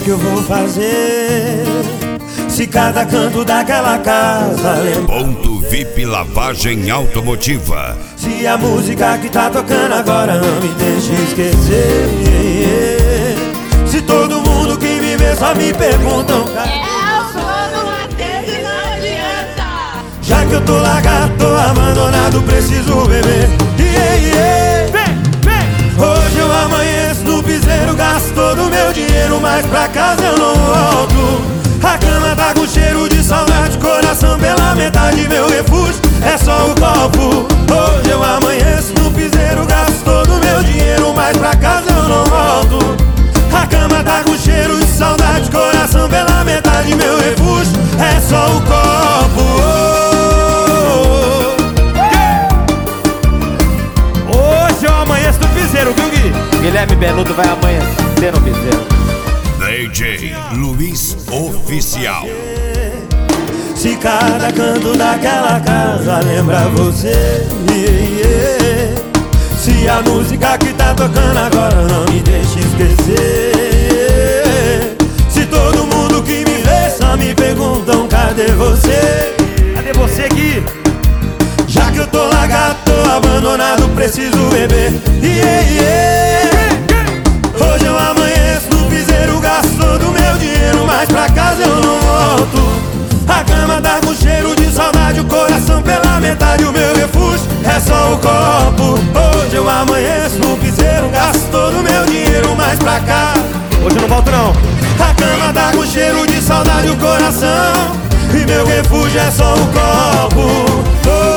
que eu vou fazer se cada canto daquela casa lembra? Ponto VIP Lavagem Automotiva. Se a música que tá tocando agora não me deixa esquecer. Se todo mundo que me vê só me perguntam, eu sou do Matheus e não adianta. já que eu tô largado, tô abandonado, preciso beber. Hoje eu amanheço no piseiro, gasto todo o meu dinheiro, mas pra casa eu não volto. A cama tá com cheiro de saudade, coração pela metade, meu refúgio é só o copo. Hoje eu amanheço no piseiro, gasto todo o meu dinheiro, mas pra casa eu não volto. A cama tá com cheiro de saudade, coração pela metade, meu refúgio é só o copo. Hoje eu amanheço no piseiro, viu, Gui? Guilherme Beludo vai amanhecer no piseiro. DJ Luiz Oficial. Se cada canto daquela casa lembra você, se a música que tá tocando agora não me deixa esquecer. Se todo mundo que me vê só me perguntam, cadê você? Cadê você, Gui? Já que eu tô largado, tô abandonado, preciso beber. Hoje eu amanheço no piseiro, gasto todo o meu dinheiro, mas pra casa eu não volto. A cama tá com cheiro de saudade, o coração pela metade, o meu refúgio é só o copo. Hoje eu amanheço no piseiro, gasto todo o meu dinheiro, mas pra cá Hoje eu não volto não. a cama tá com cheiro de saudade, o coração, e meu refúgio é só o copo.